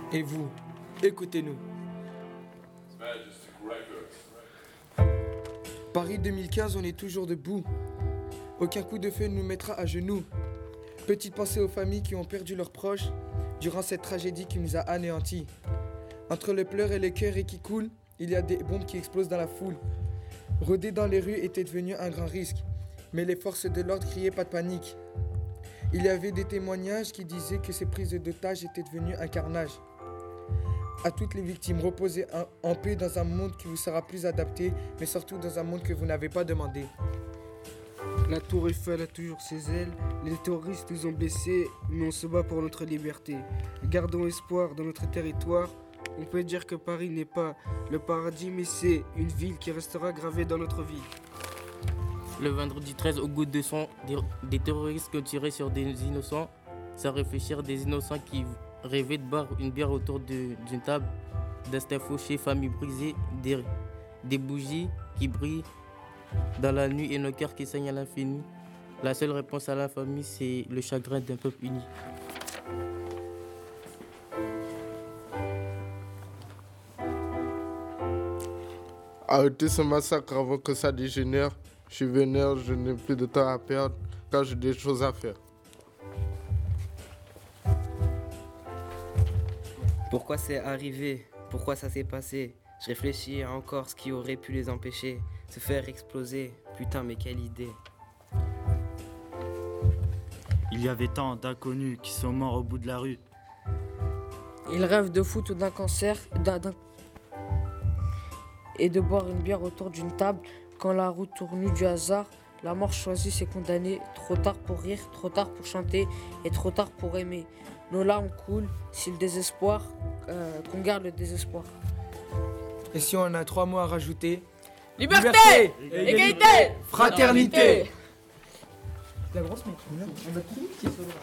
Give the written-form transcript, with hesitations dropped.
Et vous, écoutez-nous. Paris 2015, on est toujours debout. Aucun coup de feu ne nous mettra à genoux. Petite pensée aux familles qui ont perdu leurs proches durant cette tragédie qui nous a anéantis. Entre le pleur et les cœurs et qui coulent, il y a des bombes qui explosent dans la foule. Rôder dans les rues était devenu un grand risque, mais les forces de l'ordre criaient pas de panique. Il y avait des témoignages qui disaient que ces prises d'otages étaient devenues un carnage. À toutes les victimes, reposez en paix dans un monde qui vous sera plus adapté, mais surtout dans un monde que vous n'avez pas demandé. La tour Eiffel a toujours ses ailes, les terroristes nous ont blessés, mais on se bat pour notre liberté. Gardons espoir dans notre territoire. On peut dire que Paris n'est pas le paradis, mais c'est une ville qui restera gravée dans notre vie. Le vendredi 13, au goutte de sang, des terroristes qui ont tiré sur des innocents, sans réfléchir, des innocents qui rêvaient de boire une bière autour d'une table, destin fauché, famille brisée, des bougies qui brillent dans la nuit et nos cœurs qui saignent à l'infini. La seule réponse à l'infamie, c'est le chagrin d'un peuple uni. Arrêtez ce massacre avant que ça dégénère. Je suis vénère, je n'ai plus de temps à perdre car j'ai des choses à faire. Pourquoi c'est arrivé? Pourquoi ça s'est passé? Je réfléchis à encore ce qui aurait pu les empêcher. Se faire exploser. Putain, mais quelle idée. Il y avait tant d'inconnus qui sont morts au bout de la rue. Ils rêvent de foot ou d'un cancer et de boire une bière autour d'une table. Quand la roue tourne du hasard, la mort choisit ses condamnés. Trop tard pour rire, trop tard pour chanter et trop tard pour aimer. Nos larmes coulent, si le désespoir, qu'on garde le désespoir. Et si on a 3 mots à rajouter? Liberté, égalité, fraternité. La grosse mec.